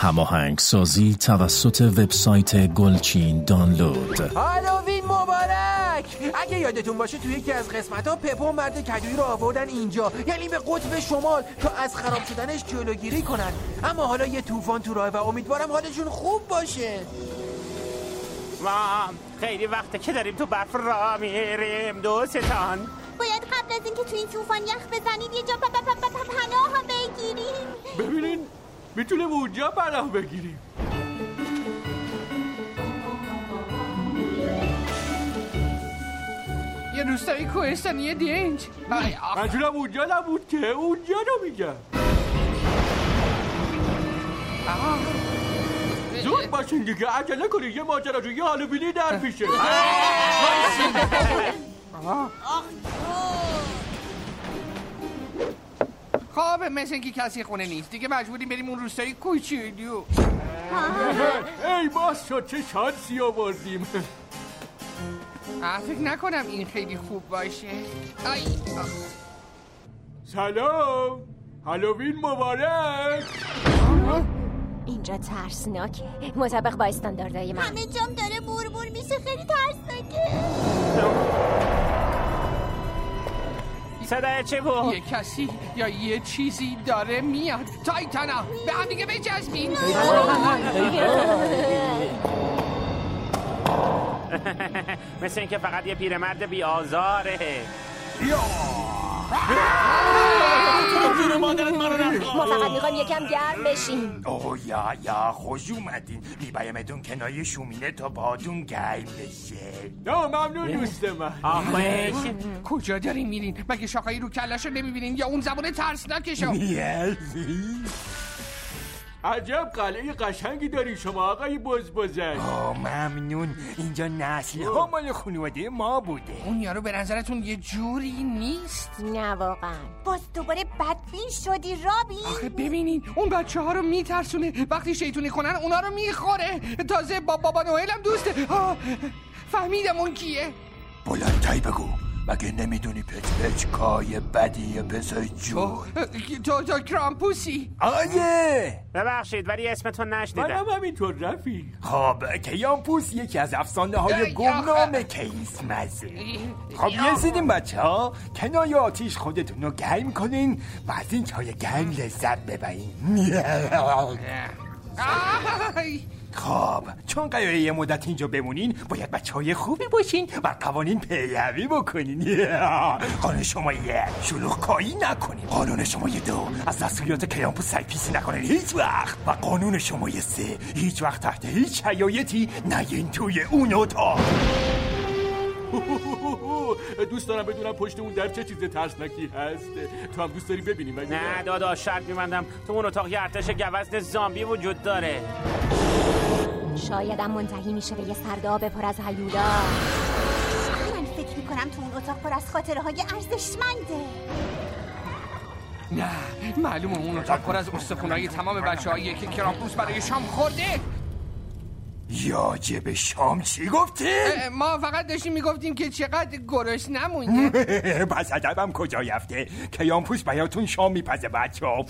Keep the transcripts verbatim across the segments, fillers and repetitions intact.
هماهنگ سازی توسط وبسایت گلچین دانلود. هالووین مبارک! اگه یادتون باشه توی یکی از قسمت‌ها پپو مرد کدویی رو آوردن اینجا، یعنی به قطب شمال، تا از خراب شدنش جلوگیری کنن. اما حالا یه طوفان تو راه و امیدوارم حالشون خوب باشه. ما خیلی وقته که داریم تو برف راه میریم دوستان. باید قبل از اینکه تو این طوفان یخ بزنید یه جا پناه بگیریم. ببینین میتونیم اونجا پناه بگیریم. یه روستایی کوهستانی دنج. منظورم اونجا نبود که، اونجا رو میگم. زود باشین دیگه، عجله کنید، یه ماجراجویی هالووینی در پیشه. خب مثل اینکه کسی خونه نیست دیگه، مجبوریم بریم اون روستایی کوچولو. ای باز شد، چه شانسی آوردیم. فکر نکنم این خیلی خوب باشه. آی. سلام، هالووین مبارک. اینجا ترسناکه مطابق با استانداردهای من. همه جام داره بور بور میشه، خیلی ترسناکه. صدای چه بود؟ یه کسی یا یه چیزی داره میاد. تایتانا به هم دیگه بچسبین. مثل اینکه فقط یه پیرمرد بی آزاره. ما فقط میخوایم یکم گرم بشیم. اوه یا یا خوش اومدین. میبایمتون کنای شومینه تا بادون گرم بشه. نه ممنون دوست من. آخه کجا دارین میرین؟ مگه شاخه‌ای رو کله‌شو نمیبینین یا اون زبون ترسناکشو؟ عجب قلعه قشنگی داری شما آقای بزبزک. آه ممنون. اینجا نسل ها مال خانواده ما بوده. اون یارو به نظرتون یه جوری نیست؟ نه واقعا. باز دوباره بدبین شدی رابین. آخه ببینین اون بچه ها رو میترسونه، وقتی شیطونی کنن اونا رو میخوره. تازه با بابا نوئل هم دوسته. فهمیدم اون کیه. بلندتایی بگو، مگه نمیدونی پچ پچ کای بدیه پسای جون. تو تو کرامپوسی. آیه ببخشید ولی اسمتون نشنیدم. منم همینطور رفیق. خب کیامپوس یکی از افسانه های گمنام کریسمسه. خب یزیدین بچه ها کنای آتیش خودتون رو گرم کنین و از این چای گرم لذت ببرین. خب چون قراره یه مدت اینجا بمونین باید بچه های خوبی باشین و قوانین پیروی بکنین. قانون شماره شلوغ کاری نکنین. قانون شماره دو از دستوریات کیامپوس سرپیچی نکنین هیچ وقت. و قانون شماره سه هیچ وقت تحت هیچ شرایطی نگین توی اون اتاق. دوست دارم بدونم پشت اون در چه چیز ترسناکی هست. تو هم دوست داری ببینی مگه؟ نه داداش شرط می‌بندم تو اون اتاق یه ارتش گوزن زامبی وجود داره. شاید هم منتهی میشه به یه سرداب پر از هیولا. من فکر میکنم تو اون اتاق پر از خاطره های ارزشمنده. نه معلومه اون اتاق پر از استخونای تمام بچه هایی که کرامپوس برای شام خورده. یاجه به شام چی گفتی؟ ما فقط داشتیم میگفتیم که چقدر گرش نمونده. پس عجبم کجا یفته کیامپوس براتون شام میپزه بچه ها.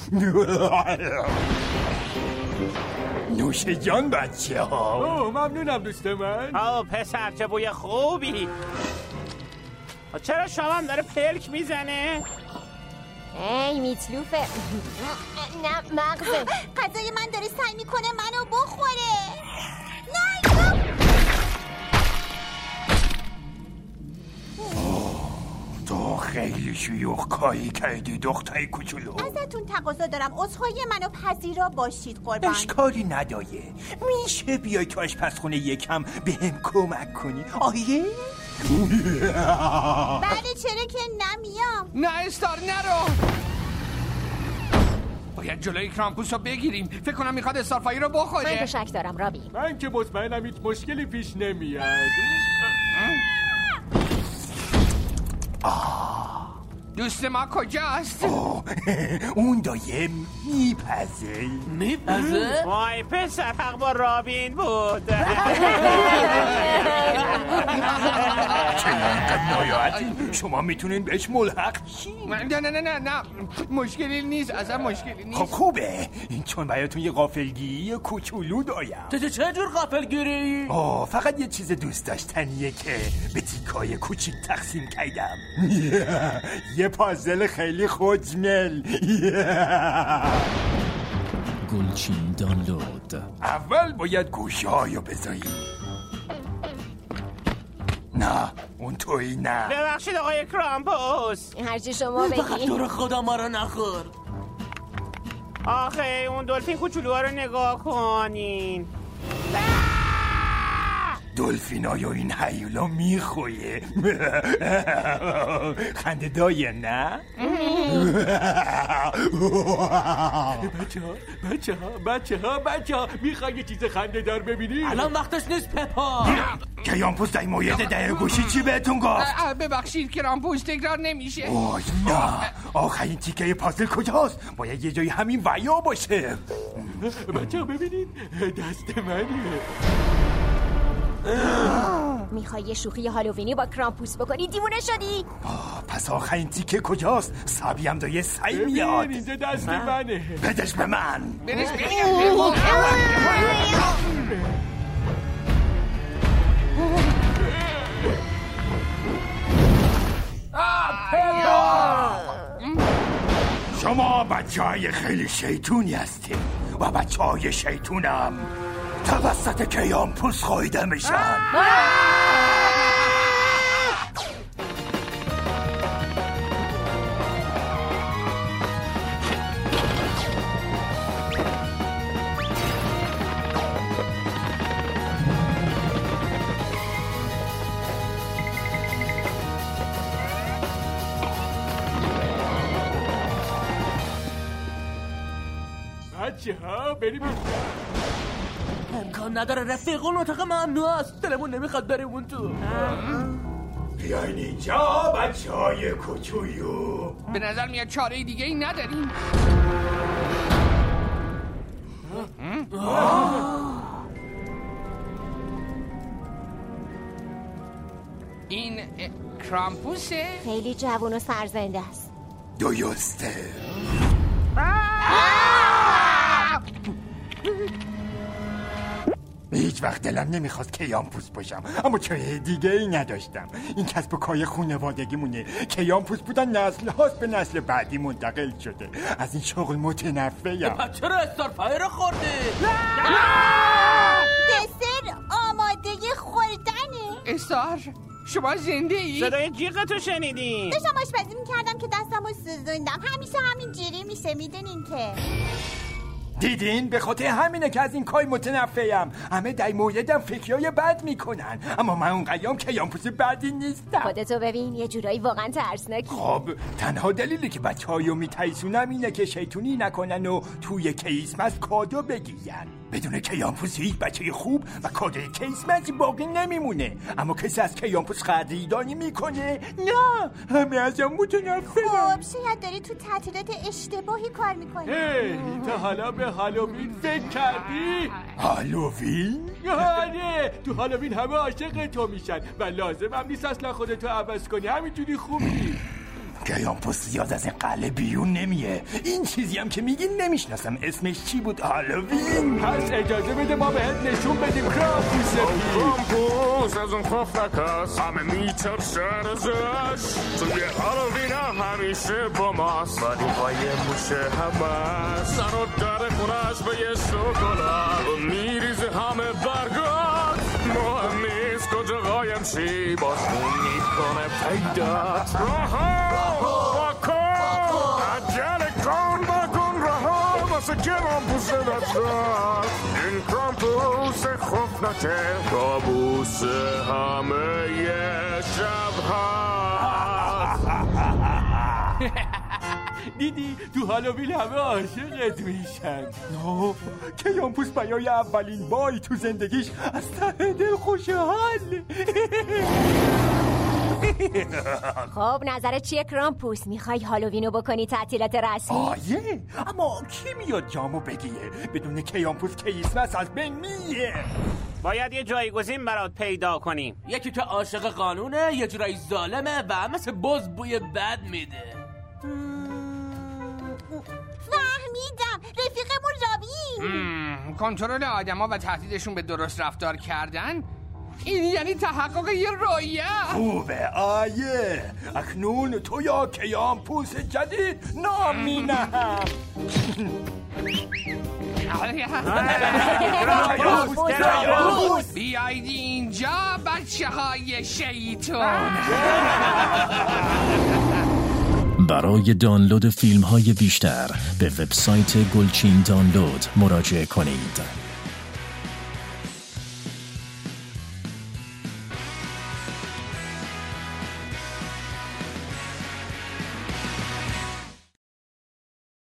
نوش جان بچه ها. اوه ممنونم دوست من. آه پسر چه بوی خوبی. چرا شامم داره پلک میزنه؟ ای میتلوفه. نه مغزه. غذای من داره سعی میکنه منو بخوره. نه تو خیلی شیوخ کاری کردی دختری کوچولو. ازتون تقاضا دارم عذرخواهی منو پذیرا باشید قربان. اشکالی نداره. میشه بیای تو آشپزخونه یکم بهم کمک کنی آیه؟ بله چرا که نمیام. نه استار نرو. باید جلوی کرامپوس رو بگیریم. فکر کنم میخواد استارفایی رو بخوره. من که شک دارم رابی. من که مطمئنم هیچ مشکلی پیش نمیاد. دوست ما کجاست؟ اون دایه میپزه. میپزه؟ وای پسر حق با رابین بود. چه نایاتی شما میتونین بهش ملحق شین. نه نه نه نه نه مشکلی نیست، اصلا مشکلی نیست. خب خوبه، این چون براتون یه غافلگیری کوچولو دارم. چه چه جور غافلگیری؟ آه فقط یه چیز دوست داشتنیه که به تیکای کوچیک تقسیم کردم. یه پازل خیلی خوشمل. گلچین دانلود. اول باید گوشه هایو بذاری. نه اون تویی نه. ببخشید آقای کرامپوس، هرچی شما فقط بگی. دور خدا ما رو نخور. آخه اون دلفین کوچولوها رو نگاه کنین. دلفینای و این هیولا میخویه. خنده دایه نه؟ بچه ها بچه ها بچه ها بچه ها میخوای یه چیز خنده دار ببینی؟ الان وقتش نیست پپا. کیامپوس در مورد در گوشی چی بهتون گفت؟ ببخشید کرامپوس تکرار نمیشه. اوه نه آخرین تیکه پازل کجاست؟ باید یه جایی همین ویا باشه. بچه ها ببینید دست منیه. میخوای یه شوخی هالووینی با کرامپوس بکنی؟ دیوونه شدی؟ آه پس آخرین تیکه کجاست؟ سبیم دا یه سعی میاد. ببین اینجا دست منه. بدش به من. بدش بگم. شما بچه های خیلی شیطونی هستیم و بچه های شیطونم توسط کیامپوس خایده میشن. بچه ها بریم. امکان نداره رفیق، اون اتاق ممنوع است. دلمون نمیخواد بریم اون تو. بیاین اینجا بچه های کوچولو. به نظر میاد چاره دیگه ای نداریم. این کرامپوسه؟ خیلی جوان و سرزنده است. درسته. هیچ وقت دلم نمیخواست کیامپوس باشم، اما چاره دیگه ای نداشتم. این کسب و کار خانوادگی مونه. کیامپوس بودن نسل هاست به نسل بعدی منتقل شده. از این شغل متنفرم. پس چرا استار فایر خوردی؟ دسر آماده خوردنه. استار شما زنده ای؟ صدای جیغتو شنیدین؟ داشتم آشپزی میکردم که دستمو سوزوندم. همیشه همین جوری میشه، میدونین که. دیدین؟ به خاطر همینه که از این کار متنفرم. همه در موردم فکرای بد میکنن، اما من اون قیام کیامپوس بدی نیستم. خودتو ببین، یه جورایی واقعا ترسناکی. خب تنها دلیلی که بچه هایو میترسونم اینه که شیطونی نکنن و توی کریسمس کادو بگیرن. بدون کیامپوس هیچ بچه خوب و کادوی کریسمس باقی نمیمونه. اما کسی از کیامپوس قدردانی میکنه؟ نه، همه ازم متنفرن. خب شاید داری تو تعطیلات اشتباهی کار میکنی. هی تا حالا به هالووین فکر کردی؟ هالووین؟ آره تو هالووین همه عاشق تو میشن و لازم هم نیست اصلا خودتو عوض کنی، همینجوری خوبی. کیامپوس زیاد از این قلعه بیرون نمیه. این چیزی هم که میگین نمیشناسم. اسمش چی بود؟ هالووین؟ پس اجازه بده ما بهت نشون بدیم کرامپوس بی. کرامپوس از اون خوف نکس، همه میترسن ازش، چون یه هالووین هم همیشه با ماست. ولی با یه موشه هم هست، سر و در خونش به یه شکلات و میریزه همه برگات. مهم نیست کجا قایم شی، باز اون میکنه پیدات. رها بکن، عجله کن بکن، رها واسه کرامپوس دستات. این کرامپوس خوفناکه، کابوس همه یه شب هست. دیدی تو هالووین همه عاشقت میشن. اوه کیامپوس برای اولین باری تو زندگیش از ته دل خوشحال. خب نظرت چیه کرامپوس؟ میخوای هالووینو بکنی تعطیلات رسمی؟ آیه، اما کی میاد جامو بگیره؟ بدون کیامپوس کریسمس از بین میره. باید یه جایگزین برات پیدا کنیم. یکی که عاشق قانونه، یه جورایی ظالمه و مثل بز بوی بد میده. فهمیدم، رفیقمون رابی. کنترل آدما و تهدیدشون به درست رفتار کردن؟ این یعنی تحقق یه رویه. خوبه آیه، اکنون تو یا کیامپوس جدید نامینم. بیایید اینجا بچه های شیطان. برای دانلود فیلم های بیشتر به وبسایت گلچین دانلود مراجعه کنید.